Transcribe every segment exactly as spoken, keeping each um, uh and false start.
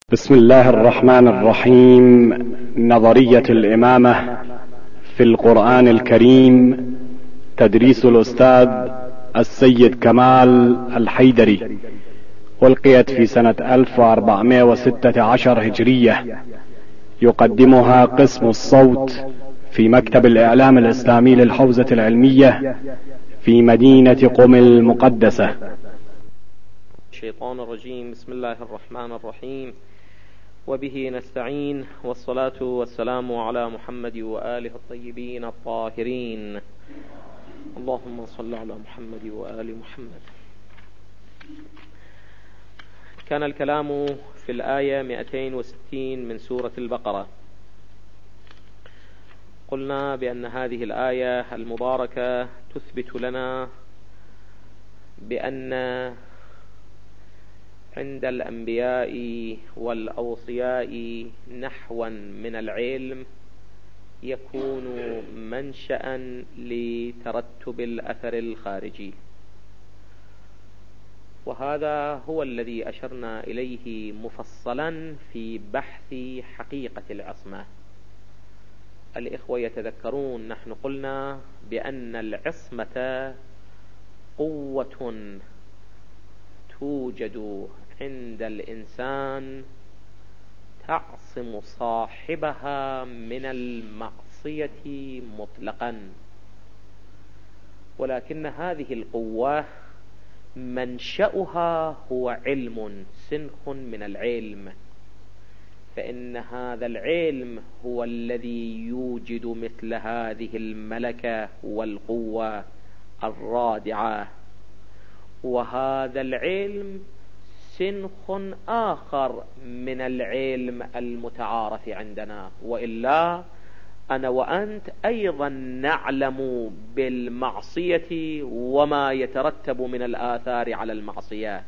بسم الله الرحمن الرحيم. نظرية الإمامة في القرآن الكريم، تدريس الأستاذ السيد كمال الحيدري، ألقيت في سنة ألف وأربعمائة وستة عشر هجرية. يقدمها قسم الصوت في مكتب الإعلام الإسلامي للحوزة العلمية في مدينة قم المقدسة. الشيطان الرجيم. بسم الله الرحمن الرحيم، وبه نستعين، والصلاة والسلام على محمد وآله الطيبين الطاهرين. اللهم صل على محمد وآل محمد. كان الكلام في الآية مئتين وستين من سورة البقرة. قلنا بأن هذه الآية المباركة تثبت لنا بأن عند الأنبياء والأوصياء نحوا من العلم يكون منشأ لترتب الأثر الخارجي، وهذا هو الذي أشرنا إليه مفصلا في بحث حقيقة العصمة. الإخوة يتذكرون نحن قلنا بأن العصمة قوة توجد عند الإنسان تعصم صاحبها من المعصية مطلقا، ولكن هذه القوة منشأها هو علم، سنخ من العلم، فإن هذا العلم هو الذي يوجد مثل هذه الملكة والقوة الرادعة. وهذا العلم سنخ آخر من العلم المتعارف عندنا، وإلا أنا وأنت أيضا نعلم بالمعصية وما يترتب من الآثار على المعصية،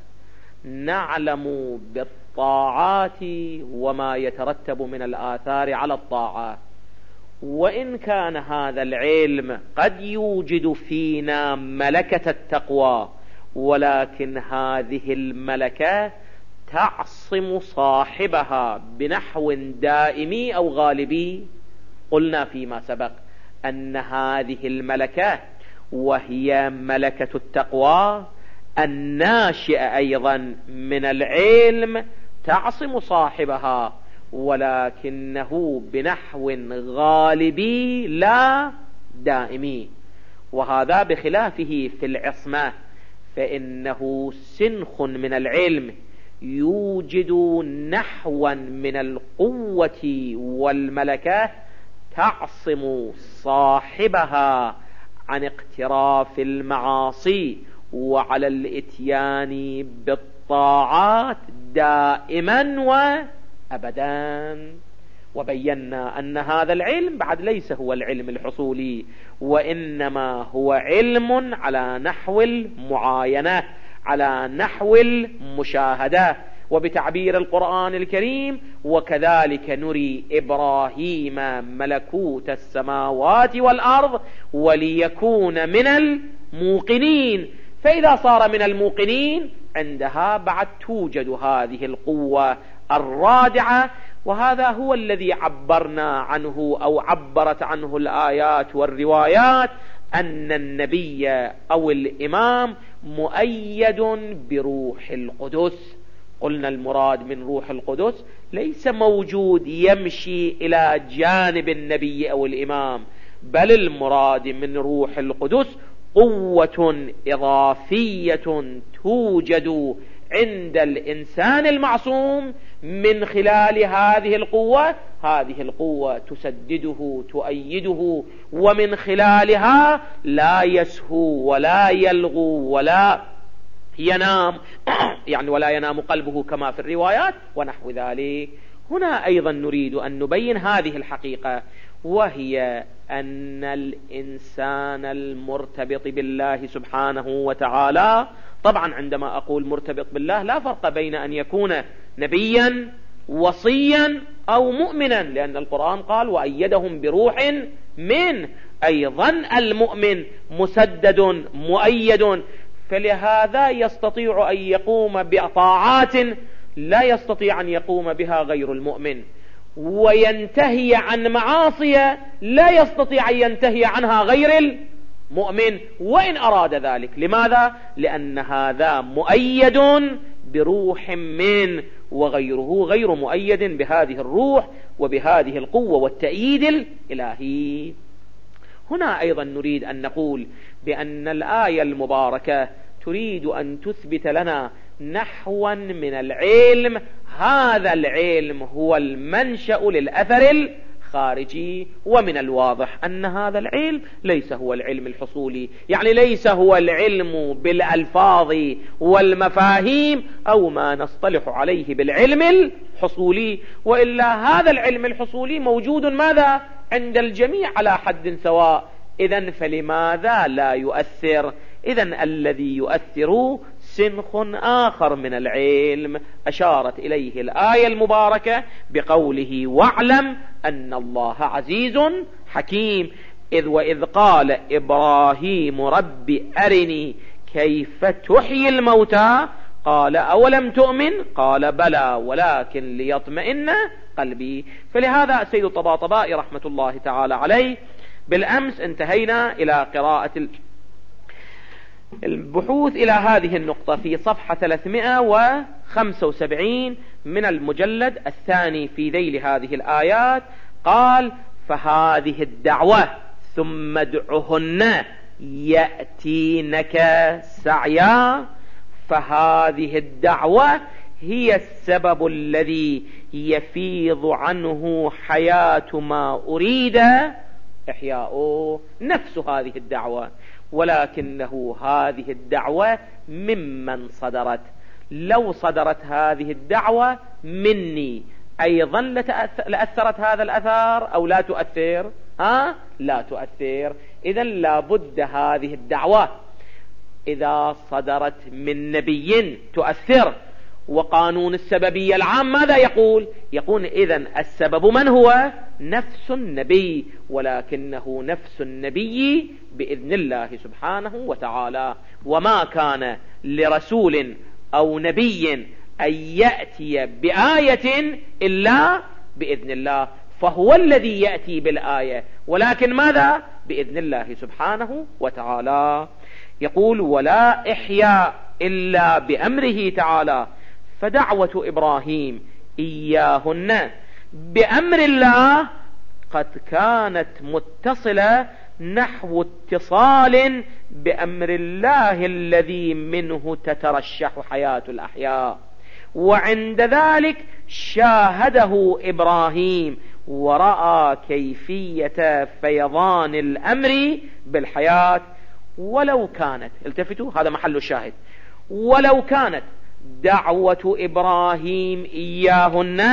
نعلم بالطاعات وما يترتب من الآثار على الطاعة. وإن كان هذا العلم قد يوجد فينا ملكة التقوى، ولكن هذه الملكة تعصم صاحبها بنحو دائمي أو غالبي. قلنا فيما سبق أن هذه الملكة وهي ملكة التقوى الناشئة أيضا من العلم تعصم صاحبها، ولكنه بنحو غالبي لا دائمي، وهذا بخلافه في العصمة، فإنه سنخ من العلم يوجد نحوا من القوة والملكة تعصم صاحبها عن اقتراف المعاصي وعلى الاتيان بالطاعات دائما وأبدا. وبينا أن هذا العلم بعد ليس هو العلم الحصولي، وإنما هو علم على نحو المعاينة، على نحو المشاهدة، وبتعبير القرآن الكريم: وكذلك نري إبراهيم ملكوت السماوات والأرض وليكون من الموقنين. فإذا صار من الموقنين عندها بعد توجد هذه القوة الرادعة، وهذا هو الذي عبرنا عنه أو عبرت عنه الآيات والروايات، أن النبي أو الإمام مؤيد بروح القدس. قلنا المراد من روح القدس ليس موجود يمشي إلى جانب النبي أو الإمام، بل المراد من روح القدس قوة إضافية توجد عند الإنسان المعصوم. من خلال هذه القوة هذه القوة تسدده تؤيده، ومن خلالها لا يسهو ولا يلغو ولا ينام يعني ولا ينام قلبه كما في الروايات ونحو ذلك. هنا أيضا نريد أن نبين هذه الحقيقة، وهي أن الإنسان المرتبط بالله سبحانه وتعالى، طبعا عندما أقول مرتبط بالله لا فرق بين أن يكون نبيا وصيا أو مؤمنا، لأن القرآن قال: وأيدهم بروح منه. أيضا المؤمن مسدد مؤيد، فلهذا يستطيع أن يقوم بطاعات لا يستطيع أن يقوم بها غير المؤمن، وينتهي عن معاصي لا يستطيع أن ينتهي عنها غير المؤمن وإن أراد ذلك. لماذا؟ لأن هذا مؤيد بروح من، وغيره غير مؤيد بهذه الروح وبهذه القوة والتأييد الإلهي. هنا أيضا نريد أن نقول بأن الآية المباركة تريد أن تثبت لنا نحوا من العلم، هذا العلم هو المنشأ للأثر الخارجي، ومن الواضح أن هذا العلم ليس هو العلم الحصولي، يعني ليس هو العلم بالألفاظ والمفاهيم أو ما نصطلح عليه بالعلم الحصولي، وإلا هذا العلم الحصولي موجود ماذا؟ عند الجميع على حد سواء. إذن فلماذا لا يؤثر؟ إذن الذي يؤثر سنخ آخر من العلم أشارت إليه الآية المباركة بقوله واعلم أن الله عزيز حكيم. إذ وإذ قال إبراهيم رب أرني كيف تحيي الموتى قال أولم تؤمن قال بلى ولكن ليطمئن قلبي. فلهذا السيد الطباطبائي رحمة الله تعالى عليه بالأمس انتهينا إلى قراءة البحوث إلى هذه النقطة في صفحة ثلاثمائة وخمسة وسبعين من المجلد الثاني في ذيل هذه الآيات. قال فهذه الدعوة ثم ادعهن يأتينك سعيا، فهذه الدعوة هي السبب الذي يفيض عنه حياة ما أريد إحياؤه، نفس هذه الدعوة، ولكنه هذه الدعوة ممن صدرت. لو صدرت هذه الدعوة مني أيضا لأثرت هذا الأثر أو لا تؤثر؟ ها؟ لا تؤثر. إذن لابد هذه الدعوة إذا صدرت من نبي تؤثر. وقانون السببية العام ماذا يقول؟ يقول إذن السبب من هو؟ نفس النبي، ولكنه نفس النبي بإذن الله سبحانه وتعالى. وما كان لرسول أو نبي أن يأتي بآية إلا بإذن الله، فهو الذي يأتي بالآية، ولكن ماذا؟ بإذن الله سبحانه وتعالى. يقول ولا إحياء إلا بأمره تعالى، فدعوة إبراهيم إياهن بأمر الله قد كانت متصلة نحو اتصال بأمر الله الذي منه تترشح حياة الأحياء. وعند ذلك شاهده إبراهيم ورأى كيفية فيضان الأمر بالحياة. ولو كانت، التفتوا هذا محل الشاهد، ولو كانت دعوة إبراهيم إياهن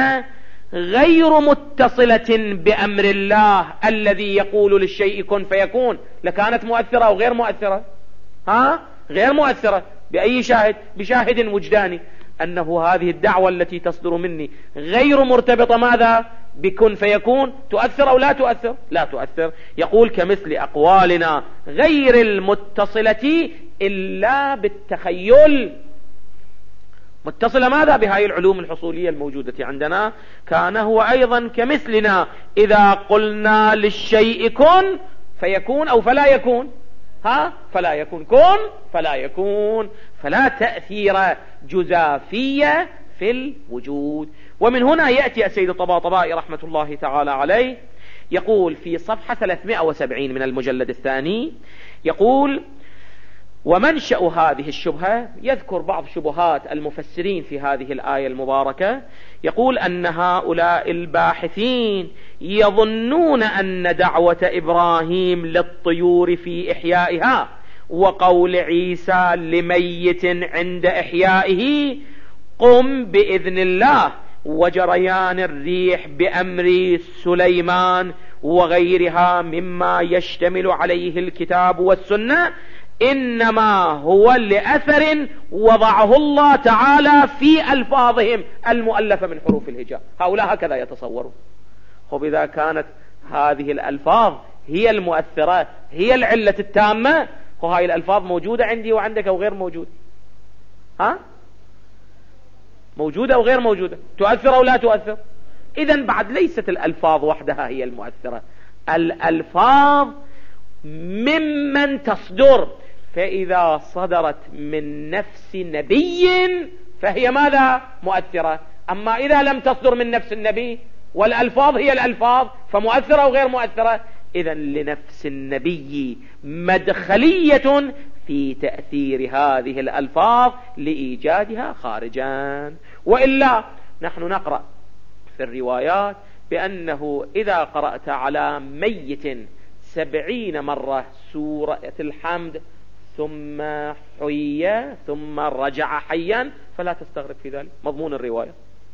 غير متصلة بأمر الله الذي يقول للشيء كن فيكون لكانت مؤثرة أو غير مؤثرة؟ ها؟ غير مؤثرة. بأي شاهد؟ بشاهد وجداني أنه هذه الدعوة التي تصدر مني غير مرتبطة ماذا؟ بكن فيكون. تؤثر أو لا تؤثر؟ لا تؤثر. يقول كمثل أقوالنا غير المتصلة إلا بالتخيل، متصلة ماذا؟ بهاي العلوم الحصولية الموجودة عندنا. كان هو أيضا كمثلنا إذا قلنا للشيء كن فيكون أو فلا يكون، ها؟ فلا يكون، كن فلا يكون، فلا تأثير جزافية في الوجود. ومن هنا يأتي السيد الطباطبائي رحمة الله تعالى عليه يقول في صفحة ثلاثمائة وسبعين من المجلد الثاني، يقول ومنشأ هذه الشبهة، يذكر بعض شبهات المفسرين في هذه الآية المباركة. يقول أن هؤلاء الباحثين يظنون أن دعوة إبراهيم للطيور في إحيائها وقول عيسى لميت عند إحيائه قم بإذن الله وجريان الريح بأمر سليمان وغيرها مما يشتمل عليه الكتاب والسنة إنما هو لأثر وضعه الله تعالى في ألفاظهم المؤلفة من حروف الهجاء. هؤلاء هكذا يتصورون. وإذا كانت هذه الألفاظ هي المؤثرة هي العلة التامة، وهذه الألفاظ موجودة عندي وعندك أو غير موجود؟ ها؟ موجودة أو غير موجودة، تؤثر أو لا تؤثر. إذن بعد ليست الألفاظ وحدها هي المؤثرة، الألفاظ ممن تصدر، فإذا صدرت من نفس نبي فهي ماذا؟ مؤثرة. أما إذا لم تصدر من نفس النبي والألفاظ هي الألفاظ فمؤثرة أو غير مؤثرة. إذن لنفس النبي مدخلية في تأثير هذه الألفاظ لإيجادها خارجا. وإلا نحن نقرأ في الروايات بأنه إذا قرأت على ميت سبعين مرة سورة الحمد ثم حي ثم رجع حيا فلا تستغرب في ذلك مضمون الرواية،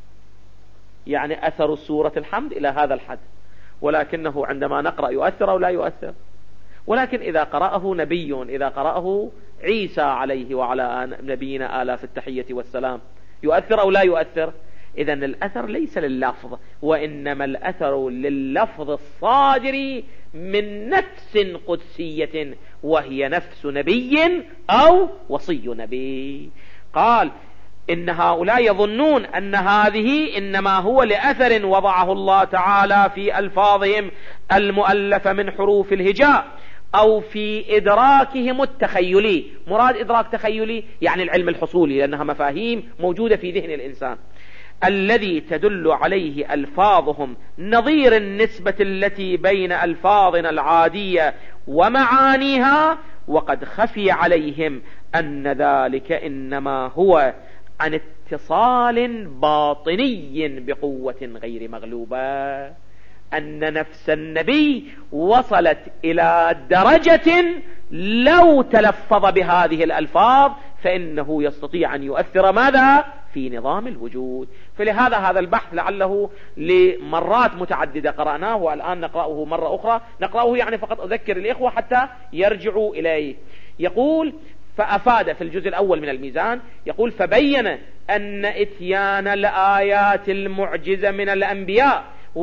يعني أثر سورة الحمد إلى هذا الحد، ولكنه عندما نقرأ يؤثر أو لا يؤثر. ولكن إذا قرأه نبي، إذا قرأه عيسى عليه وعلى نبينا آلاف التحية والسلام، يؤثر أو لا يؤثر؟ إذن الأثر ليس لللفظ، وإنما الأثر لللفظ الصادر من نفس قدسية وهي نفس نبي أو وصي نبي. قال إن هؤلاء يظنون أن هذه إنما هو لأثر وضعه الله تعالى في ألفاظهم المؤلفة من حروف الهجاء أو في إدراكهم التخيلي. مراد إدراك تخيلي يعني العلم الحصولي، لأنها مفاهيم موجودة في ذهن الإنسان، الذي تدل عليه ألفاظهم نظير النسبة التي بين ألفاظنا العادية ومعانيها، وقد خفي عليهم أن ذلك إنما هو عن اتصال باطني بقوة غير مغلوبة، أن نفس النبي وصلت إلى درجة لو تلفظ بهذه الألفاظ فإنه يستطيع أن يؤثر ماذا؟ في نظام الوجود. فلهذا هذا البحث لعله لمرات متعددة قرأناه والآن نقرأه مرة أخرى، نقرأه يعني فقط أذكر الإخوة حتى يرجعوا إليه. يقول فأفاد في الجزء الأول من الميزان، يقول فبين أن إتيان الآيات المعجزة من الأنبياء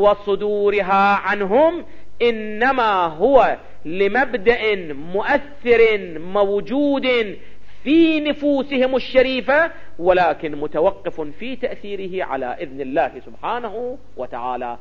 وصدورها عنهم إنما هو لمبدأ مؤثر موجود في نفوسهم الشريفة، ولكن متوقف في تأثيره على إذن الله سبحانه وتعالى.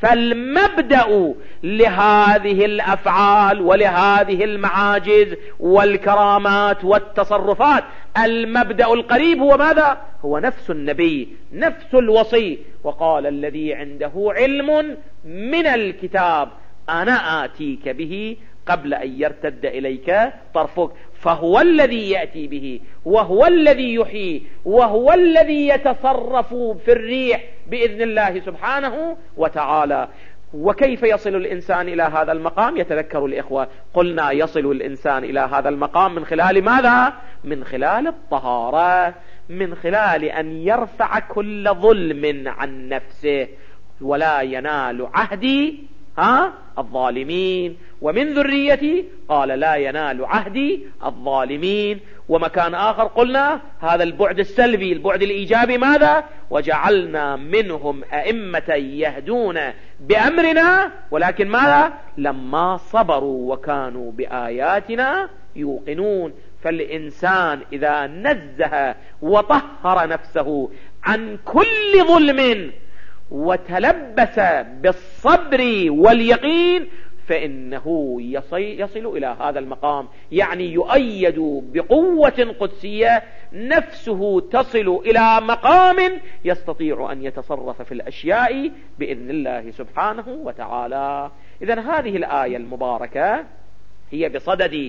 فالمبدأ لهذه الأفعال ولهذه المعاجز والكرامات والتصرفات، المبدأ القريب هو ماذا؟ هو نفس النبي، نفس الوصي. وقال الذي عنده علم من الكتاب أنا آتيك به قبل أن يرتد إليك طرفك. فهو الذي يأتي به، وهو الذي يحيي، وهو الذي يتصرف في الريح بإذن الله سبحانه وتعالى. وكيف يصل الإنسان إلى هذا المقام؟ يتذكر الإخوة قلنا يصل الإنسان إلى هذا المقام من خلال ماذا؟ من خلال الطهارة، من خلال أن يرفع كل ظلم عن نفسه. ولا ينال عهدي ها الظالمين ومن ذريتي، قال لا ينال عهدي الظالمين. ومكان آخر قلنا هذا البعد السلبي، البعد الإيجابي ماذا؟ وجعلنا منهم أئمة يهدون بأمرنا، ولكن ماذا؟ لما صبروا وكانوا بآياتنا يوقنون. فالإنسان إذا نزه وطهر نفسه عن كل ظلم وتلبس بالصبر واليقين فإنه يصل إلى هذا المقام، يعني يؤيد بقوة قدسية، نفسه تصل إلى مقام يستطيع أن يتصرف في الأشياء بإذن الله سبحانه وتعالى. إذن هذه الآية المباركة هي بصدد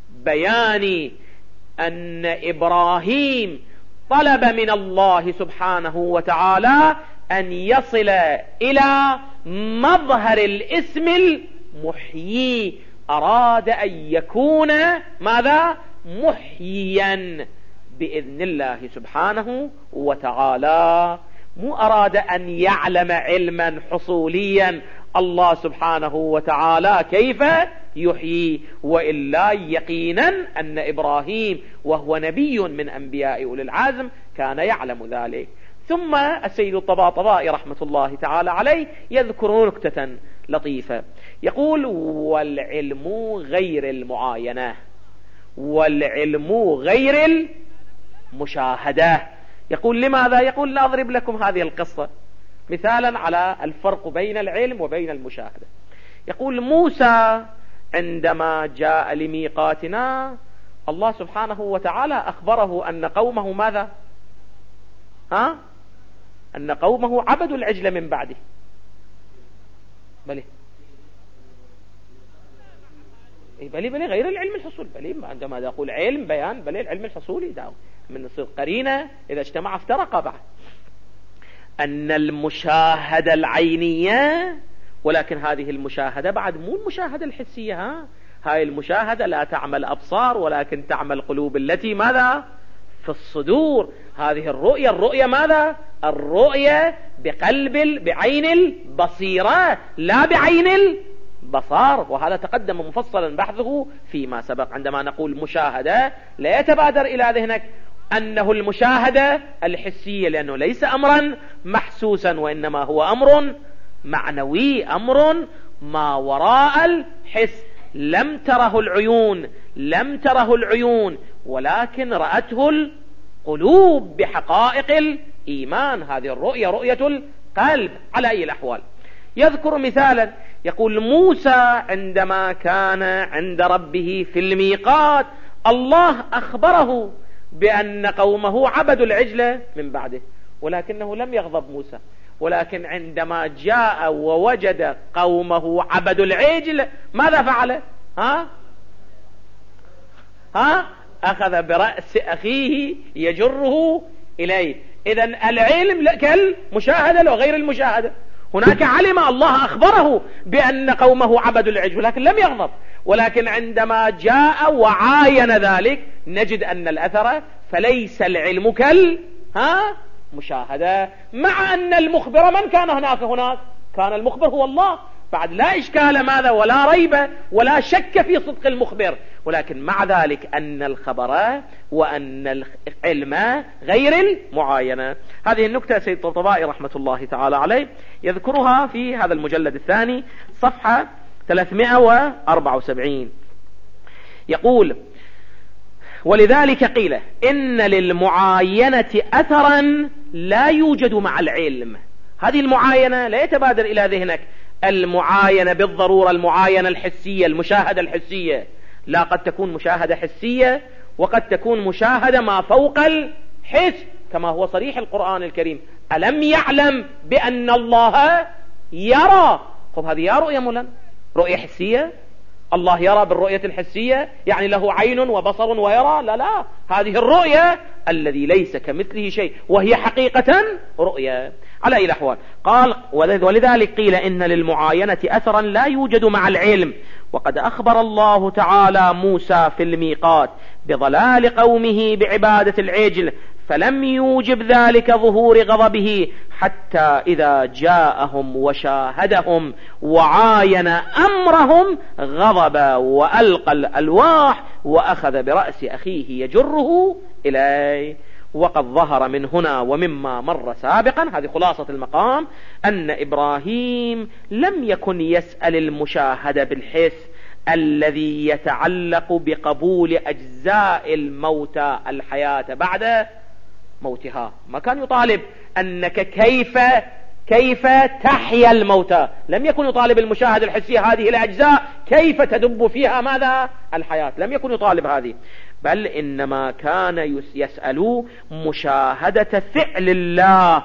بيان أن إبراهيم طلب من الله سبحانه وتعالى أن يصل إلى مظهر الاسم المحيي، أراد أن يكون ماذا؟ محييا بإذن الله سبحانه وتعالى. مو أراد أن يعلم علما حصوليا الله سبحانه وتعالى كيف يحيي، وإلا يقينا أن إبراهيم وهو نبي من أنبياء أولي العزم كان يعلم ذلك. ثم السيد الطباطبائي رحمة الله تعالى عليه يذكر نكتة لطيفة، يقول والعلم غير المعاينة والعلم غير المشاهدة. يقول لماذا؟ يقول لا أضرب لكم هذه القصة مثالا على الفرق بين العلم وبين المشاهدة. يقول موسى عندما جاء لميقاتنا الله سبحانه وتعالى أخبره أن قومه ماذا؟ ها؟ أن قومه عبدوا العجل من بعده. بلي بلي بلي غير العلم الحصول. بلي عندما يقول علم بيان بلي العلم الحصولي داو من نصير قرينة إذا اجتمع افترق بعد. أن المشاهدة العينية، ولكن هذه المشاهدة بعد مو المشاهدة الحسية. ها؟ هاي المشاهدة لا تعمل أبصار ولكن تعمل قلوب التي ماذا؟ في الصدور. هذه الرؤية الرؤية ماذا؟ الرؤية بقلب بعين البصيرة لا بعين البصار، وهذا تقدم مفصلا بحثه فيما سبق. عندما نقول مشاهدة لا يتبادر إلى ذهنك أنه المشاهدة الحسية، لأنه ليس أمرا محسوسا وإنما هو أمر معنوي، أمر ما وراء الحس. لم تره العيون لم تره العيون ولكن رأته القلوب بحقائق الإيمان. هذه الرؤية رؤية القلب على أي الأحوال. يذكر مثالا يقول موسى عندما كان عند ربه في الميقات الله أخبره بأن قومه عبدوا العجل من بعده، ولكنه لم يغضب موسى. ولكن عندما جاء ووجد قومه عبدوا العجل ماذا فعل؟ ها؟ ها؟ أخذ برأس أخيه يجره إليه. إذن العلم كالمشاهدة وغير المشاهدة. هناك علم الله أخبره بأن قومه عبدوا العجل ولكن لم يغضب، ولكن عندما جاء وعاين ذلك نجد أن الأثر فليس العلم كال ها مشاهدة. مع أن المخبر من كان هناك هناك كان المخبر هو الله، بعد لا إشكال ماذا ولا ريب ولا شك في صدق المخبر، ولكن مع ذلك أن الخبر وأن العلم غير المعاينة. هذه النكتة سيد الطبطبائي رحمة الله تعالى عليه يذكرها في هذا المجلد الثاني صفحة ثلاثمائة وأربعة وسبعين. يقول: ولذلك قيل إن للمعاينة أثرا لا يوجد مع العلم. هذه المعاينة لا يتبادر إلى ذهنك المعاينة بالضرورة المعاينة الحسية المشاهدة الحسية، لا، قد تكون مشاهدة حسية وقد تكون مشاهدة ما فوق الحس كما هو صريح القرآن الكريم: ألم يعلم بأن الله يرى. خب هذه يا رؤية مولانا رؤية حسية؟ الله يرى بالرؤية الحسية يعني له عين وبصر ويرى؟ لا لا، هذه الرؤية الذي ليس كمثله شيء وهي حقيقة رؤية. على أي الأحوال قال: ولذلك قيل إن للمعاينة أثرا لا يوجد مع العلم. وقد أخبر الله تعالى موسى في الميقات بضلال قومه بعبادة العجل، فلم يوجب ذلك ظهور غضبه حتى إذا جاءهم وشاهدهم وعاين أمرهم غضب وألقى الألواح وأخذ برأس أخيه يجره إليه. وقد ظهر من هنا ومما مر سابقا، هذه خلاصة المقام، أن إبراهيم لم يكن يسأل المشاهدة بالحس الذي يتعلق بقبول أجزاء الموتى الحياة بعد موتها. ما كان يطالب أنك كيف كيف تحيا الموتى، لم يكن يطالب المشاهد الحسية هذه الأجزاء كيف تدب فيها ماذا الحياة، لم يكن يطالب هذه، بل إنما كان يسأل مشاهدة فعل الله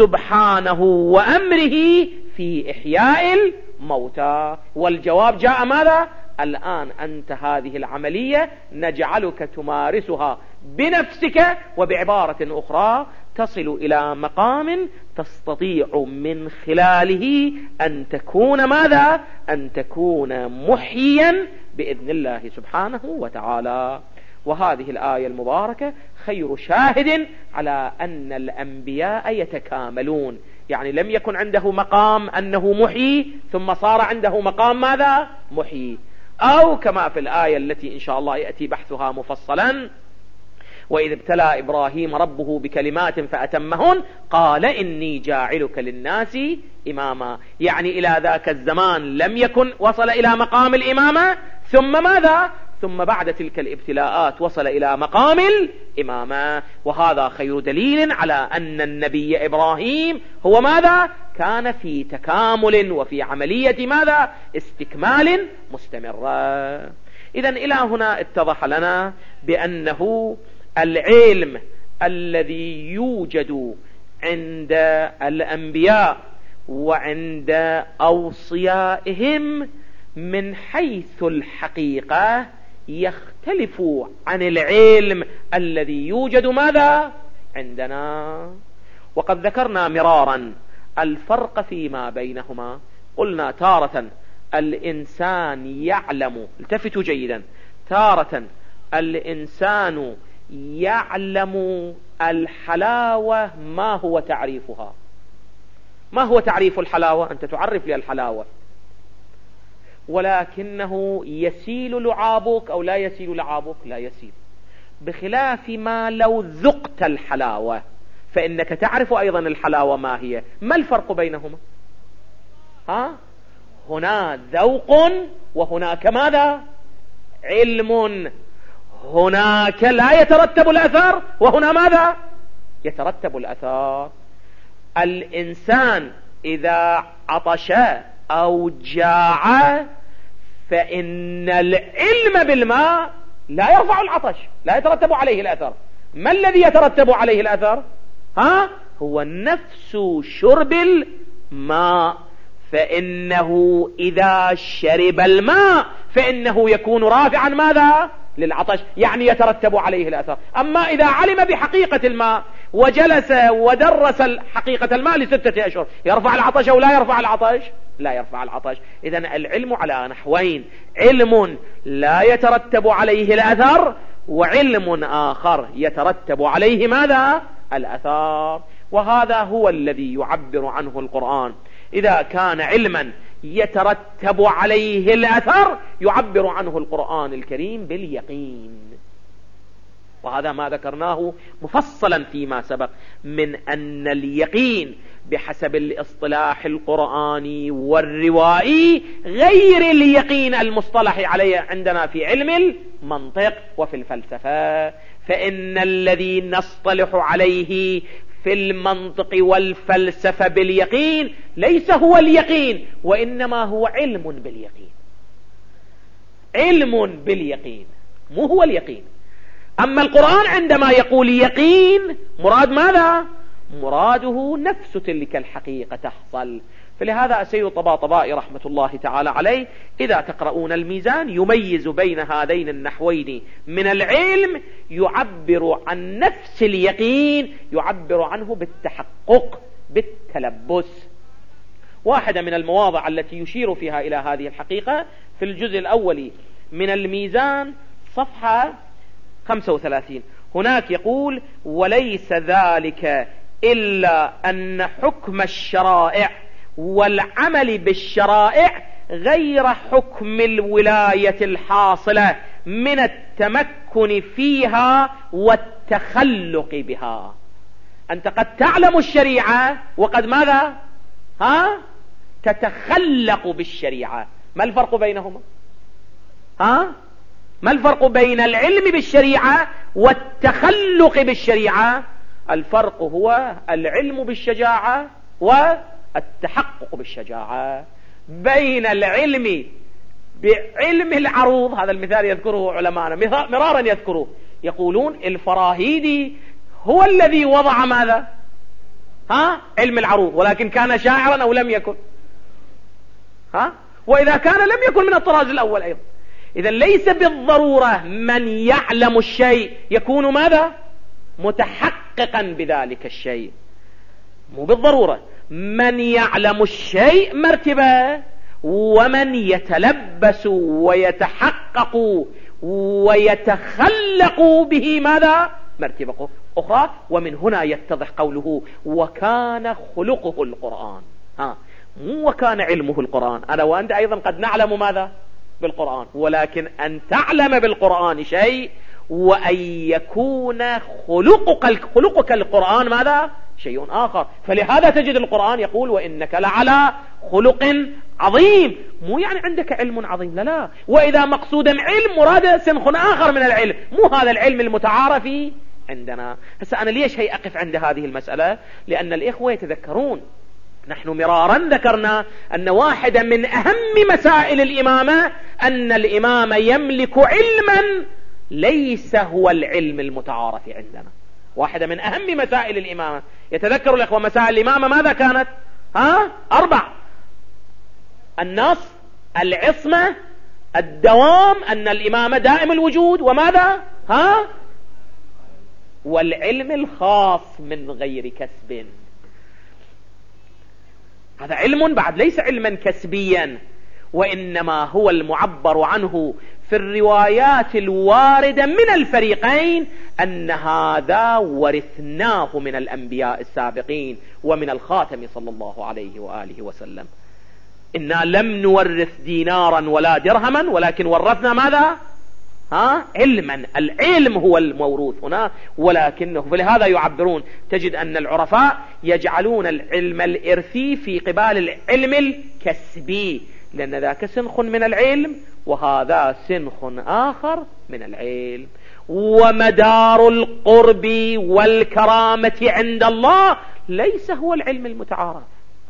سبحانه وأمره في إحياء الموتى. والجواب جاء ماذا؟ الآن أنت هذه العملية نجعلك تمارسها بنفسك، وبعبارة أخرى تصل إلى مقام تستطيع من خلاله أن تكون ماذا؟ أن تكون محيا بإذن الله سبحانه وتعالى. وهذه الآية المباركة خير شاهد على أن الأنبياء يتكاملون، يعني لم يكن عنده مقام أنه محيي ثم صار عنده مقام ماذا؟ محيي. أو كما في الآية التي إن شاء الله يأتي بحثها مفصلا: وإذ ابتلى إبراهيم ربه بكلمات فأتمهن قال إني جاعلك للناس إماما، يعني إلى ذاك الزمان لم يكن وصل إلى مقام الإمامة، ثم ماذا؟ ثم بعد تلك الابتلاءات وصل إلى مقام الإمامة. وهذا خير دليل على أن النبي إبراهيم هو ماذا؟ كان في تكامل وفي عملية ماذا؟ استكمال مستمرة. إذن إلى هنا اتضح لنا بأنه العلم الذي يوجد عند الأنبياء وعند أوصيائهم من حيث الحقيقة يختلف عن العلم الذي يوجد ماذا؟ عندنا. وقد ذكرنا مرارا الفرق فيما بينهما. قلنا تارة الإنسان يعلم، التفتوا جيدا، تارة الإنسان يعلم الحلاوة ما هو تعريفها. ما هو تعريف الحلاوة؟ أنت تعرف لي الحلاوة، ولكنه يسيل لعابك أو لا يسيل لعابك؟ لا يسيل. بخلاف ما لو ذقت الحلاوة فإنك تعرف أيضا الحلاوة ما هي. ما الفرق بينهما؟ ها؟ هنا ذوق وهناك ماذا؟ علم. هناك لا يترتب الأثر وهنا ماذا؟ يترتب الأثر. الإنسان إذا عطش أو جاع فإن العلم بالماء لا يرفع العطش، لا يترتب عليه الأثر. ما الذي يترتب عليه الأثر؟ ها؟ هو نفس شرب الماء، فإنه إذا شرب الماء فإنه يكون رافعا ماذا؟ للعطش، يعني يترتب عليه الأثر. أما إذا علم بحقيقة الماء وجلس ودرس حقيقة الماء لستة أشهر يرفع العطش أو لا يرفع العطش؟ لا يرفع العطش. إذن العلم على نحوين: علم لا يترتب عليه الأثر، وعلم آخر يترتب عليه ماذا؟ الأثر. وهذا هو الذي يعبر عنه القرآن. إذا كان علما يترتب عليه الأثر يعبر عنه القرآن الكريم باليقين. وهذا ما ذكرناه مفصلا فيما سبق من أن اليقين بحسب الاصطلاح القرآني والروائي غير اليقين المصطلح عليه عندنا في علم المنطق وفي الفلسفة. فإن الذي نصطلح عليه في المنطق والفلسفة باليقين ليس هو اليقين، وإنما هو علم باليقين. علم باليقين مو هو اليقين. أما القرآن عندما يقول يقين مراد ماذا؟ مراده نفس تلك الحقيقة تحصل. فلهذا السيد الطباطبائي رحمة الله تعالى عليه إذا تقرؤون الميزان يميز بين هذين النحوين من العلم، يعبر عن نفس اليقين، يعبر عنه بالتحقق بالتلبس. واحدة من المواضع التي يشير فيها إلى هذه الحقيقة في الجزء الأول من الميزان صفحة خمسة وثلاثين. هناك يقول: وليس ذلك إلا أن حكم الشرائع والعمل بالشرائع غير حكم الولاية الحاصلة من التمكن فيها والتخلق بها. أنت قد تعلم الشريعة وقد ماذا؟ ها؟ تتخلق بالشريعة. ما الفرق بينهما؟ ها؟ ما الفرق بين العلم بالشريعة والتخلق بالشريعة؟ الفرق هو العلم بالشجاعة والتحقق بالشجاعة. بين العلم بعلم العروض، هذا المثال يذكره علماءنا مرارا يذكروه، يقولون الفراهيدي هو الذي وضع ماذا؟ ها؟ علم العروض، ولكن كان شاعرا أو لم يكن؟ ها؟ وإذا كان لم يكن من الطراز الأول أيضا. إذن ليس بالضرورة من يعلم الشيء يكون ماذا؟ متحققا بذلك الشيء، مو بالضرورة. من يعلم الشيء مرتبة، ومن يتلبس ويتحقق ويتخلق به ماذا؟ مرتبة أخرى. ومن هنا يتضح قوله: وكان خلقه القرآن. ها، مو وكان علمه القرآن. أنا وأنت أيضا قد نعلم ماذا؟ بالقرآن، ولكن أن تعلم بالقرآن شيء، وأن يكون خلقك خلقك القرآن ماذا؟ شيء آخر. فلهذا تجد القرآن يقول: وإنك لعلى خلق عظيم. مو يعني عندك علم عظيم، لا لا، وإذا مقصود علم مراد سنخ آخر من العلم، مو هذا العلم المتعارف عندنا. هسه أنا ليش هي أقف عند هذه المسألة؟ لأن الإخوة يتذكرون نحن مرارا ذكرنا أن واحدة من أهم مسائل الإمامة أن الإمام يملك علما ليس هو العلم المتعارف عندنا. واحدة من أهم مسائل الإمامة، يتذكر الإخوة مسائل الإمامة ماذا كانت؟ ها؟ أربع: النص، العصمة، الدوام، أن الإمامة دائم الوجود، وماذا؟ ها؟ والعلم الخاص من غير كسب. هذا علم بعد ليس علما كسبيا، وإنما هو المعبر عنه في الروايات الواردة من الفريقين أن هذا ورثناه من الأنبياء السابقين ومن الخاتم صلى الله عليه وآله وسلم. إنا لم نورث دينارا ولا درهما ولكن ورثنا ماذا؟ ها؟ علما. العلم هو الموروث هنا، ولكنه فلهذا يعبرون، تجد أن العرفاء يجعلون العلم الإرثي في قبال العلم الكسبي، لأن ذاك سنخ من العلم وهذا سنخ آخر من العلم. ومدار القرب والكرامة عند الله ليس هو العلم المتعارف.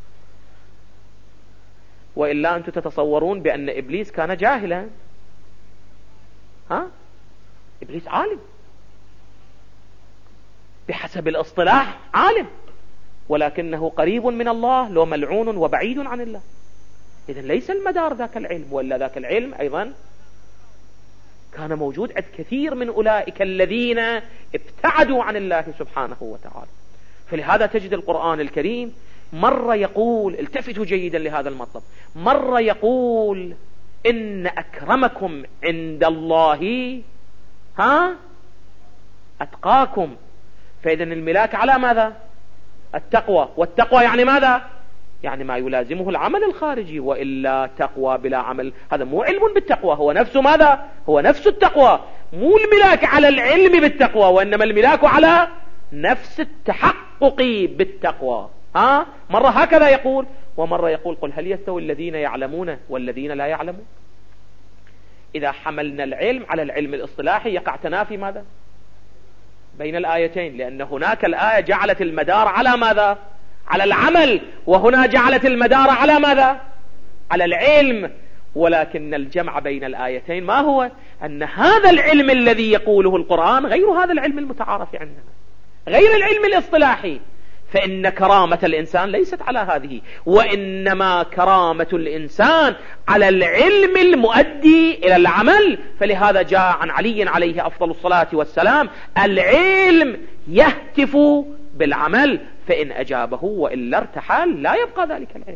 وإلا أنتم تتصورون بأن إبليس كان جاهلا. ها؟ إبليس عالم بحسب الاصطلاح، عالم، ولكنه قريب من الله لو ملعون وبعيد عن الله. إذن ليس المدار ذاك العلم، ولا ذاك العلم أيضا كان موجود عند كثير من أولئك الذين ابتعدوا عن الله سبحانه وتعالى. فلهذا تجد القرآن الكريم مرة يقول، التفتوا جيدا لهذا المطلب، مرة يقول إن أكرمكم عند الله ها أتقاكم. فإذن الملاك على ماذا؟ التقوى. والتقوى يعني ماذا؟ يعني ما يلازمه العمل الخارجي، وإلا تقوى بلا عمل هذا مو علم بالتقوى، هو نفسه ماذا؟ هو نفس التقوى. مو الملاك على العلم بالتقوى، وإنما الملاك على نفس التحقق بالتقوى. ها؟ مرة هكذا يقول، ومرة يقول قل هل يستوي الذين يعلمون والذين لا يعلمون. إذا حملنا العلم على العلم الاصطلاحي يقع تنافي ماذا؟ بين الآيتين، لأن هناك الآية جعلت المدار على ماذا؟ على العمل، وهنا جعلت المدار على ماذا؟ على العلم. ولكن الجمع بين الآيتين ما هو؟ أن هذا العلم الذي يقوله القرآن غير هذا العلم المتعارف عندنا، غير العلم الاصطلاحي. فإن كرامة الإنسان ليست على هذه، وإنما كرامة الإنسان على العلم المؤدي إلى العمل. فلهذا جاء عن علي عليه أفضل الصلاة والسلام العلم يهتف بالعمل، فإن أجابه وإلا ارتحل لا يبقى ذلك العلم.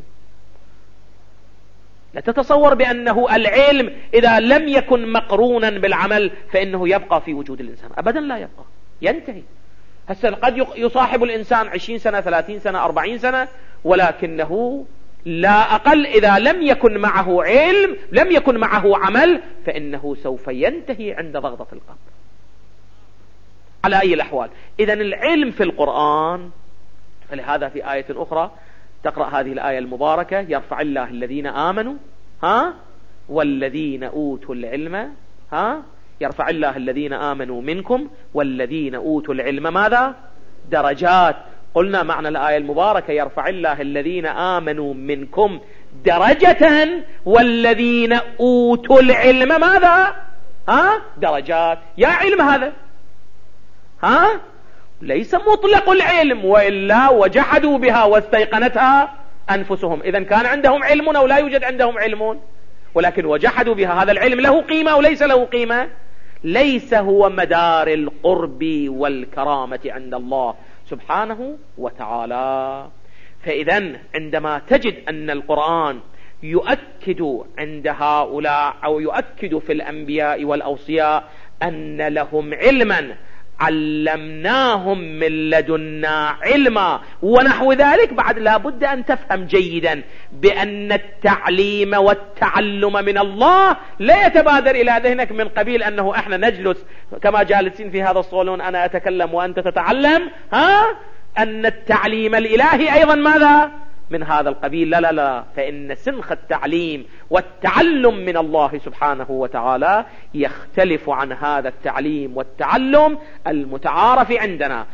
لا تتصور بأنه العلم إذا لم يكن مقرونا بالعمل فإنه يبقى في وجود الإنسان، أبدا لا يبقى، ينتهي. هسه قد يصاحب الإنسان عشرين سنة، ثلاثين سنة، أربعين سنة، ولكنه لا أقل إذا لم يكن معه علم، لم يكن معه عمل، فإنه سوف ينتهي عند ضغطة القبر. على أي الأحوال، إذن العلم في القرآن. فلهذا في آية أخرى تقرأ هذه الآية المباركة: يرفع الله الذين آمنوا ها والذين أوتوا العلم ها يرفع الله الذين آمنوا منكم والذين أوتوا العلم ماذا؟ درجات. قلنا معنى الآية المباركة يرفع الله الذين آمنوا منكم درجة والذين أوتوا العلم ماذا؟ ها؟ درجات. يا علم هذا ها؟ ليس مطلق العلم، وإلا وجحدوا بها واستيقنتها أنفسهم. إذن كان عندهم علم أو لا يوجد عندهم علم، ولكن وجحدوا بها. هذا العلم له قيمة أو ليس له قيمة؟ ليس هو مدار القرب والكرامة عند الله سبحانه وتعالى. فإذن عندما تجد أن القرآن يؤكد عند هؤلاء أو يؤكد في الأنبياء والأوصياء أن لهم علما علمناهم من لدنا علما ونحو ذلك، بعد لا بد أن تفهم جيدا بأن التعليم والتعلم من الله لا يتبادر إلى ذهنك من قبيل أنه احنا نجلس كما جالسين في هذا الصالون أنا أتكلم وأنت تتعلم. ها؟ أن التعليم الإلهي أيضا ماذا؟ من هذا القبيل. لا لا لا، فإن سنخ التعليم والتعلم من الله سبحانه وتعالى يختلف عن هذا التعليم والتعلم المتعارف عندنا.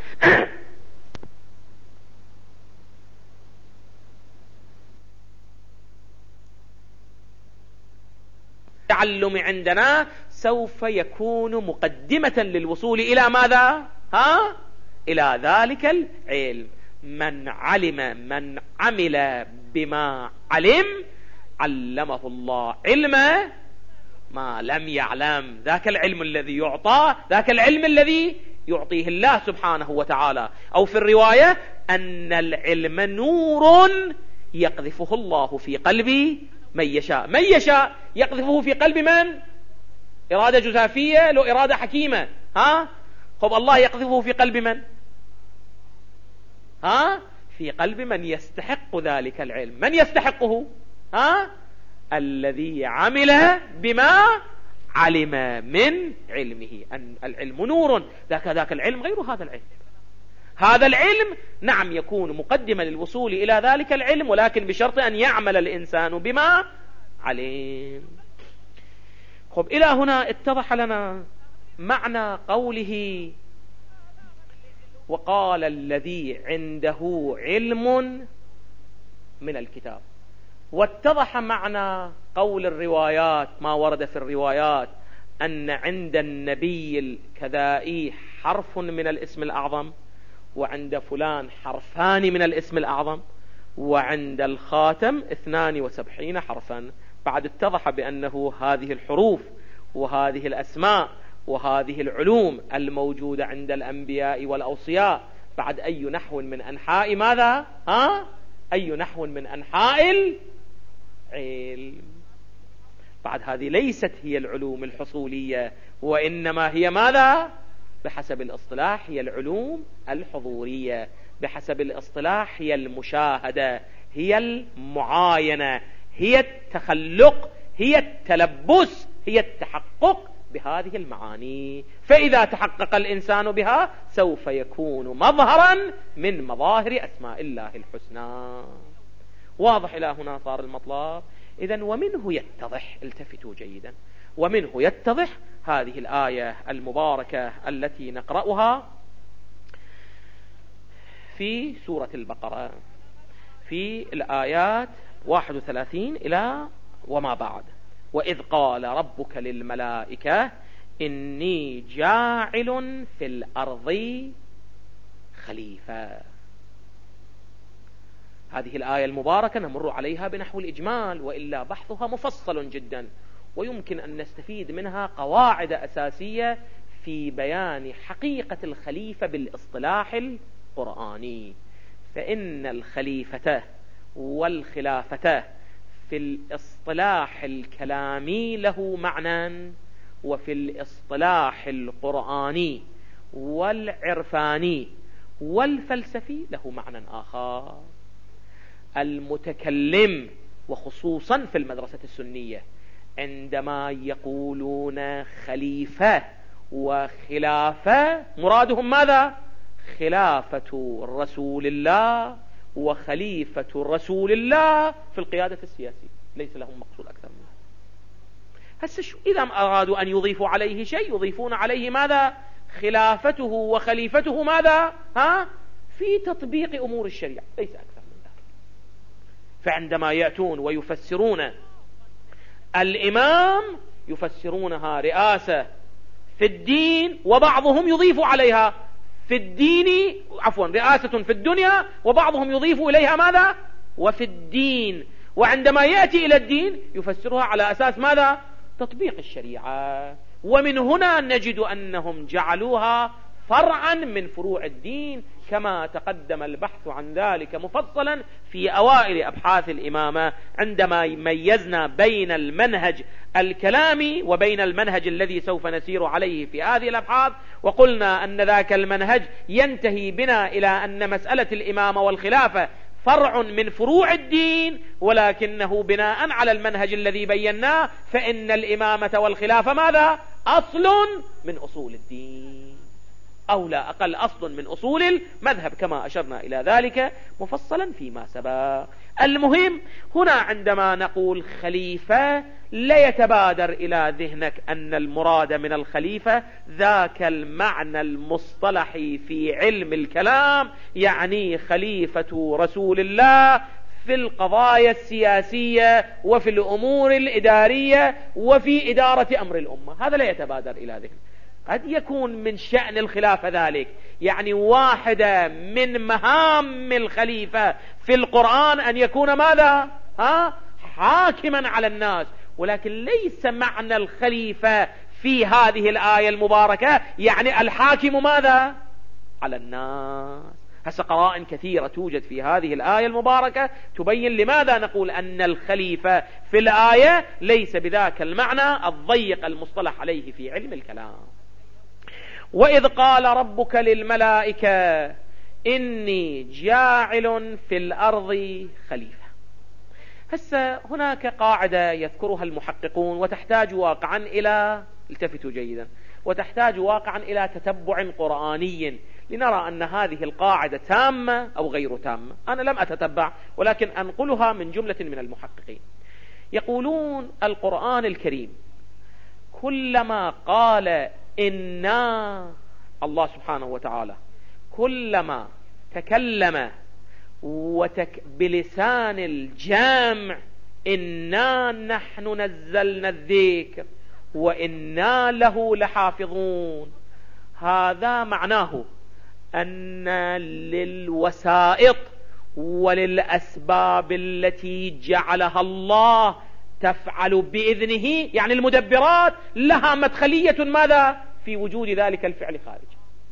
التعلم عندنا سوف يكون مقدمة للوصول إلى ماذا؟ ها؟ إلى ذلك العلم. من علم من عمل بما علم علمه الله علم ما لم يعلم. ذاك العلم الذي يعطى، ذاك العلم الذي يعطيه الله سبحانه وتعالى. أو في الرواية أن العلم نور يقذفه الله في قلب من يشاء. من يشاء يقذفه في قلب من؟ إرادة جزافية لو إرادة حكيمة. ها؟ خب الله يقذفه في قلب من؟ ها؟ في قلب من يستحق ذلك العلم. من يستحقه؟ ها؟ الذي عمل بما علم من علمه. أن العلم نور، ذاك ذاك العلم غير هذا العلم. هذا العلم نعم يكون مقدمة للوصول إلى ذلك العلم، ولكن بشرط أن يعمل الإنسان بما علم. خب إلى هنا اتضح لنا معنى قوله وقال الذي عنده علم من الكتاب. واتضح معنى قول الروايات، ما ورد في الروايات أن عند النبي الكذائي حرف من الاسم الأعظم، وعند فلان حرفان من الاسم الأعظم، وعند الخاتم اثنان وسبعين حرفا. بعد اتضح بأنه هذه الحروف وهذه الأسماء وهذه العلوم الموجودة عند الأنبياء والأوصياء بعد أي نحو من أنحاء ماذا؟ ها؟ أي نحو من أنحاء العلم. بعد هذه ليست هي العلوم الحصولية، وإنما هي ماذا؟ بحسب الاصطلاح هي العلوم الحضورية، بحسب الاصطلاح هي المشاهدة، هي المعاينة، هي التخلق، هي التلبس، هي التحقق بهذه المعاني. فإذا تحقق الإنسان بها سوف يكون مظهرا من مظاهر أسماء الله الحسنى. واضح إلى هنا صار المطلب؟ إذن ومنه يتضح، التفتوا جيدا، ومنه يتضح هذه الآية المباركة التي نقرأها في سورة البقرة في الآيات واحد وثلاثين إلى وما بعد. وإذ قال ربك للملائكة إني جاعل في الأرض خليفة. هذه الآية المباركة نمر عليها بنحو الإجمال، وإلا بحثها مفصل جدا، ويمكن أن نستفيد منها قواعد أساسية في بيان حقيقة الخليفة بالاصطلاح القرآني. فإن الخليفة والخلافة في الاصطلاح الكلامي له معنى، وفي الاصطلاح القرآني والعرفاني والفلسفي له معنى آخر. المتكلم وخصوصا في المدرسة السنية عندما يقولون خليفة وخلافة مرادهم ماذا؟ خلافة رسول الله وخليفة رسول الله في القيادة السياسية، ليس لهم مقصود أكثر منه. هسه شو إذا أرادوا أن يضيفوا عليه شيء يضيفون عليه ماذا؟ خلافته وخليفته ماذا؟ ها؟ في تطبيق أمور الشريعة، ليس أكثر من ذلك. فعندما يأتون ويفسرون الإمام يفسرونها رئاسة في الدين، وبعضهم يضيف عليها في الدين عفوا رئاسة في الدنيا، وبعضهم يضيف إليها ماذا؟ وفي الدين. وعندما يأتي إلى الدين يفسرها على أساس ماذا؟ تطبيق الشريعة. ومن هنا نجد أنهم جعلوها فرعا من فروع الدين، كما تقدم البحث عن ذلك مفصلا في أوائل أبحاث الإمامة، عندما ميزنا بين المنهج الكلامي وبين المنهج الذي سوف نسير عليه في هذه الأبحاث، وقلنا أن ذاك المنهج ينتهي بنا إلى أن مسألة الإمامة والخلافة فرع من فروع الدين، ولكنه بناء على المنهج الذي بيناه فإن الإمامة والخلافة ماذا؟ أصل من أصول الدين، أو لا أقل أصل من أصول المذهب، كما أشرنا إلى ذلك مفصلا فيما سبق. المهم هنا عندما نقول خليفة لا يتبادر إلى ذهنك أن المراد من الخليفة ذاك المعنى المصطلحي في علم الكلام، يعني خليفة رسول الله في القضايا السياسية وفي الأمور الإدارية وفي إدارة أمر الأمة. هذا لا يتبادر إلى ذهن. قد يكون من شأن الخلافة ذلك، يعني واحدة من مهام الخليفة في القرآن أن يكون ماذا؟ ها؟ حاكما على الناس، ولكن ليس معنى الخليفة في هذه الآية المباركة يعني الحاكم ماذا؟ على الناس. هسه قرائن كثيرة توجد في هذه الآية المباركة تبين لماذا نقول أن الخليفة في الآية ليس بذاك المعنى الضيق المصطلح عليه في علم الكلام. وإذ قال ربك للملائكة إني جاعل في الأرض خليفة. هسه هناك قاعدة يذكرها المحققون وتحتاج واقعا إلى، التفتوا جيدا، وتحتاج واقعا إلى تتبع قرآني لنرى أن هذه القاعدة تامة أو غير تامة. أنا لم أتتبع ولكن أنقلها من جملة من المحققين. يقولون القرآن الكريم كلما قال إنا، الله سبحانه وتعالى كلما تكلم وتك بلسان الجامع إنا نحن نزلنا الذكر وإنا له لحافظون، هذا معناه أن للوسائط وللأسباب التي جعلها الله تفعل بإذنه، يعني المدبرات لها مدخلية ماذا؟ في وجود ذلك الفعل خارج.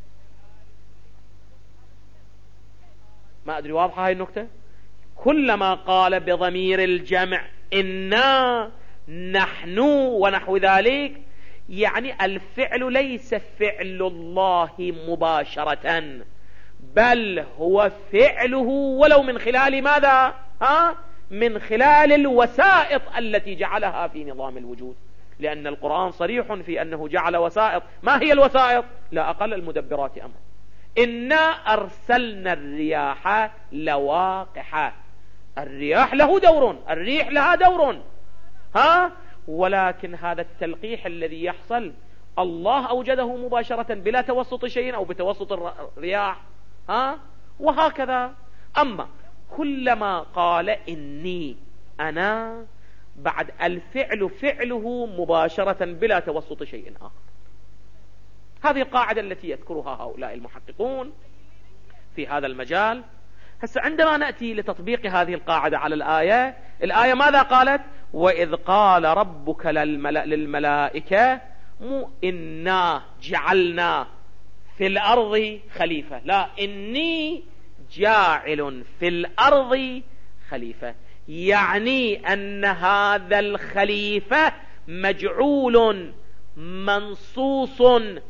ما أدري واضحة هاي النقطة؟ كلما قال بضمير الجمع إنا نحن ونحو ذلك، يعني الفعل ليس فعل الله مباشرة، بل هو فعله ولو من خلال ماذا؟ ها؟ من خلال الوسائط التي جعلها في نظام الوجود، لأن القرآن صريح في أنه جعل وسائط. ما هي الوسائط؟ لا أقل المدبرات أمر. إنا أرسلنا الرياح لواقحة، الرياح له دور، الريح لها دور، ها؟ ولكن هذا التلقيح الذي يحصل الله أوجده مباشرة بلا توسط شيء أو بتوسط الرياح، ها؟ وهكذا. أما كلما قال إني أنا، بعد الفعل فعله مباشرة بلا توسط شيء آخر. هذه القاعدة التي يذكرها هؤلاء المحققون في هذا المجال. هسه عندما نأتي لتطبيق هذه القاعدة على الآية، الآية ماذا قالت؟ وإذ قال ربك للملائكة مو إنا جعلنا في الأرض خليفة، لا، إني جاعل في الأرض خليفة، يعني أن هذا الخليفة مجعول منصوص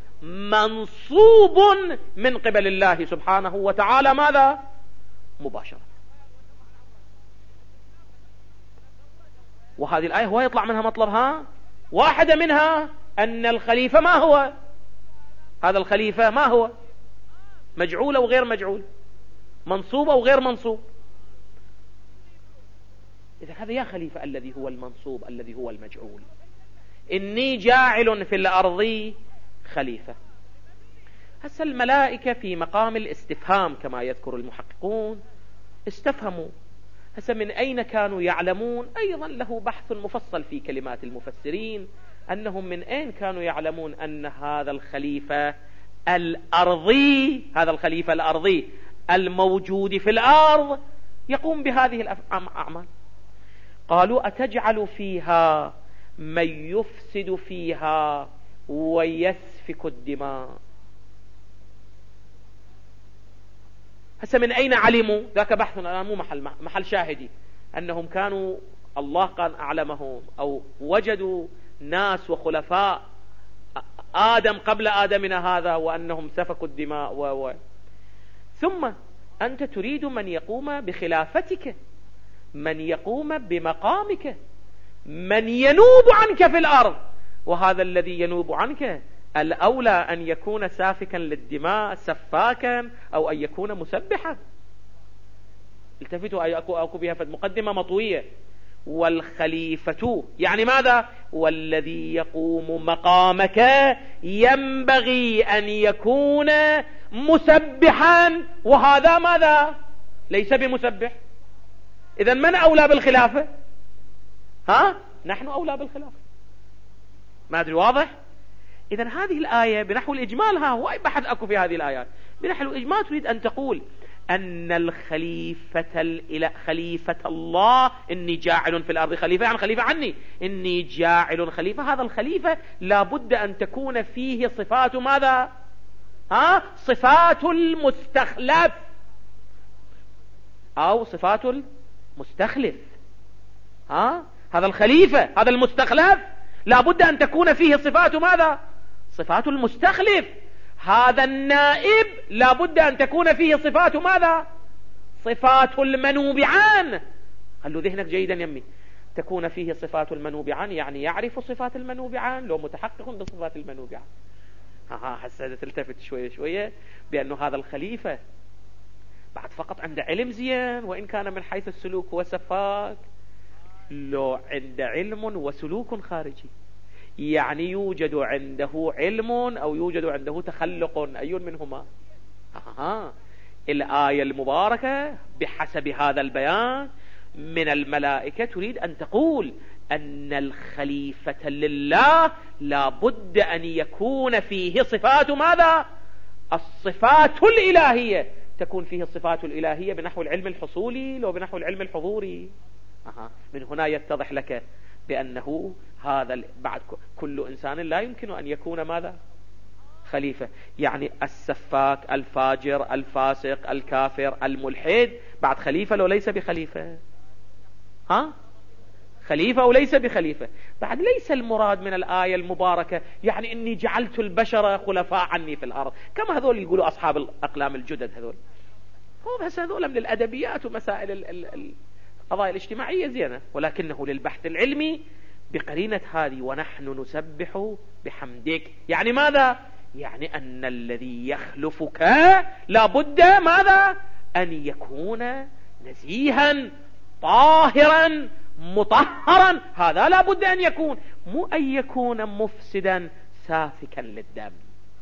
منصوب من قبل الله سبحانه وتعالى ماذا؟ مباشرة. وهذه الآية هو يطلع منها مطلبها واحدة منها أن الخليفة ما هو؟ هذا الخليفة ما هو؟ مجعول أو غير مجعول، منصوب أو غير منصوب. إذا هذا يا خليفة الذي هو المنصوب الذي هو المجعول. إني جاعل في الأرض خليفة. هسه الملائكة في مقام الاستفهام كما يذكر المحققون استفهموا. هسه من أين كانوا يعلمون؟ أيضا له بحث مفصل في كلمات المفسرين، أنهم من أين كانوا يعلمون أن هذا الخليفة الأرضي، هذا الخليفة الأرضي الموجود في الأرض يقوم بهذه الأعمال. قالوا أتجعل فيها من يفسد فيها ويسفك الدماء. هسه من أين علموا؟ ذاك بحث أنا مو محل محل شاهدي، أنهم كانوا الله كان أعلمهم أو وجدوا ناس وخلفاء آدم قبل آدمنا هذا وأنهم سفكوا الدماء و و ثم أنت تريد من يقوم بخلافتك، من يقوم بمقامك، من ينوب عنك في الأرض، وهذا الذي ينوب عنك الأولى أن يكون سافكا للدماء، سفاكا، أو أن يكون مسبحا. التفتوا أكو, أكو بها مقدمة مطوية. والخليفة يعني ماذا؟ والذي يقوم مقامك ينبغي أن يكون مسبحا، وهذا ماذا؟ ليس بمسبح. إذن من أولى بالخلافة؟ ها؟ نحن أولى بالخلافة. ما أدري واضح؟ إذن هذه الآية بنحو الإجمال، ها هو بحث أكو في هذه الآيات، بنحو الإجمال تريد أن تقول أن الخليفة الإله خليفة الله، إني جاعل في الأرض خليفة، يعني خليفة عني، إني جاعل خليفة. هذا الخليفة لابد أن تكون فيه صفات ماذا؟ ها؟ صفات المستخلف أو صفات المستخلف. ها؟ هذا الخليفة، هذا المستخلف لابد أن تكون فيه صفات ماذا؟ صفات المستخلف. هذا النائب لابد أن تكون فيه صفات ماذا؟ صفات المنوب عن. خلوا ذهنك جيدا يمي، تكون فيه صفات المنوب عن يعني يعرف صفات المنوب عن، لو متحقق بصفات المنوب عن. ها حسنا تلتفت شوية شوية بأنه هذا الخليفة بعد فقط عنده علم زين، وإن كان من حيث السلوك هو سفاك، لو عنده علم وسلوك خارجي، يعني يوجد عنده علم أو يوجد عنده تخلق، أي منهما؟ آه. الآية المباركة بحسب هذا البيان من الملائكة تريد أن تقول أن الخليفة لله لابد أن يكون فيه صفات ماذا؟ الصفات الإلهية. تكون فيه الصفات الإلهية بنحو العلم الحصولي لو بنحو العلم الحضوري. آه. من هنا يتضح لك بأنه هذا بعد كل إنسان لا يمكن أن يكون ماذا؟ خليفة. يعني السفاك، الفاجر، الفاسق، الكافر، الملحد بعد خليفة لو ليس بخليفة؟ ها؟ خليفة أو ليس بخليفة؟ بعد ليس المراد من الآية المباركة يعني إني جعلت البشر خلفاء عني في الأرض كما هذول يقولوا أصحاب الأقلام الجدد. هذول هم بس هذول من الأدبيات ومسائل ال ال القضايا الاجتماعية زينة، ولكنه للبحث العلمي بقرينة هذه ونحن نسبح بحمدك. يعني ماذا؟ يعني أن الذي يخلفك لابد ماذا؟ أن يكون نزيها طاهرا مطهرا. هذا لابد أن يكون، مو أن يكون مفسدا سافكا للدم.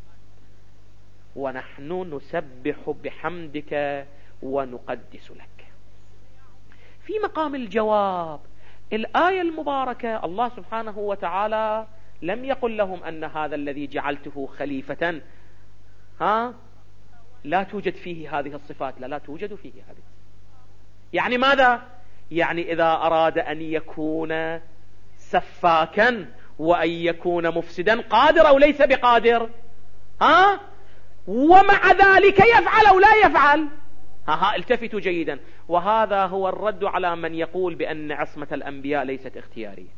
ونحن نسبح بحمدك ونقدس لك. في مقام الجواب الآية المباركة الله سبحانه وتعالى لم يقل لهم أن هذا الذي جعلته خليفة ها لا توجد فيه هذه الصفات. لا لا توجد فيه هذه. يعني ماذا؟ يعني إذا أراد أن يكون سفاكا وأن يكون مفسدا قادر أو ليس بقادر؟ ها؟ ومع ذلك يفعل أو لا يفعل؟ ها ها التفتوا جيدا. وهذا هو الرد على من يقول بأن عصمة الأنبياء ليست اختيارية.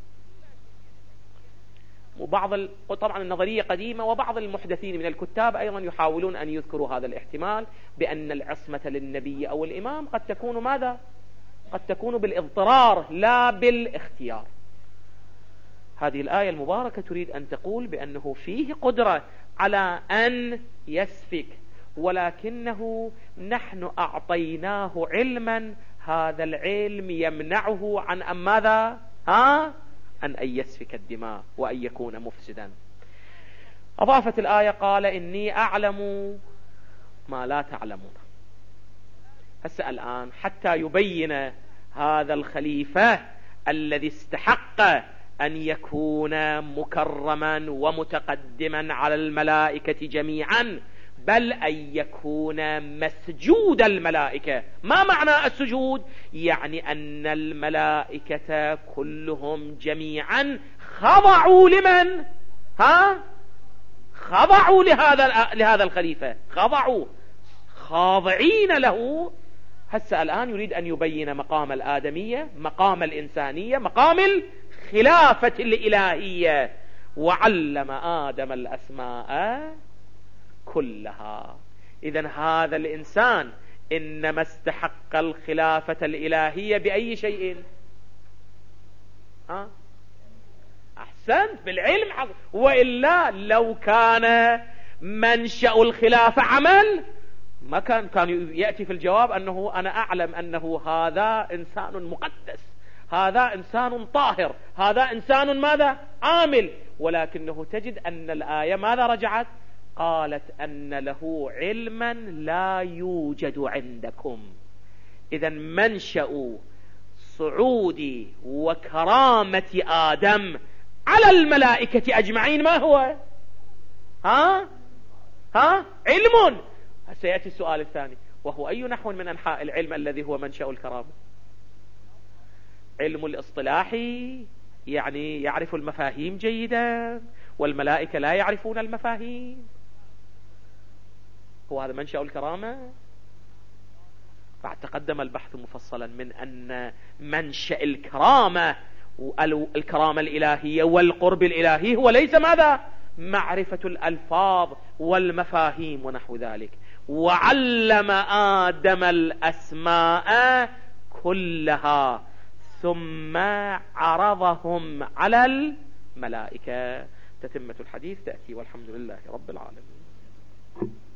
وبعض ال... طبعا النظرية قديمة، وبعض المحدثين من الكتاب أيضا يحاولون أن يذكروا هذا الاحتمال بأن العصمة للنبي أو الإمام قد تكون ماذا؟ قد تكون بالاضطرار لا بالاختيار. هذه الآية المباركة تريد أن تقول بأنه فيه قدرة على أن يسفك، ولكنه نحن أعطيناه علما هذا العلم يمنعه عن أن ماذا؟ ها؟ عن أن يسفك الدماء وأن يكون مفسدا. أضافت الآية قال إني أعلم ما لا تعلمون. هسه الآن حتى يبين هذا الخليفة الذي استحق أن يكون مكرما ومتقدما على الملائكة جميعا، بل أن يكون مسجود الملائكة. ما معنى السجود؟ يعني أن الملائكة كلهم جميعا خضعوا لمن؟ ها؟ خضعوا لهذا لهذا الخليفة، خضعوا خاضعين له. هسه الآن يريد أن يبين مقام الآدمية، مقام الإنسانية، مقام الخلافة الإلهية. وعلم آدم الأسماء كلها. إذن هذا الإنسان إنما استحق الخلافة الإلهية بأي شيء؟ ها؟ أحسنت، بالعلم حق. وإلا لو كان منشأ الخلافة عمل ما كان كان يأتي في الجواب أنه أنا أعلم أنه هذا إنسان مقدس، هذا إنسان طاهر، هذا إنسان ماذا عامل، ولكنه تجد أن الآية ماذا رجعت؟ قالت أن له علما لا يوجد عندكم. إذا منشأ صعود وكرامة آدم على الملائكة أجمعين ما هو؟ ها ها علم. سيأتي السؤال الثاني، وهو أي نحو من أنحاء العلم الذي هو منشأ الكرامة؟ علم الاصطلاحي، يعني يعرف المفاهيم جيدا، والملائكة لا يعرفون المفاهيم، هو هذا منشأ الكرامة؟ بعد تقدم البحث مفصلا من أن منشأ الكرامة الكرامة الإلهية والقرب الإلهي هو ليس ماذا؟ معرفة الألفاظ والمفاهيم ونحو ذلك. وعلم آدم الأسماء كلها ثم عرضهم على الملائكة. تتمة الحديث تأتي، والحمد لله رب العالمين.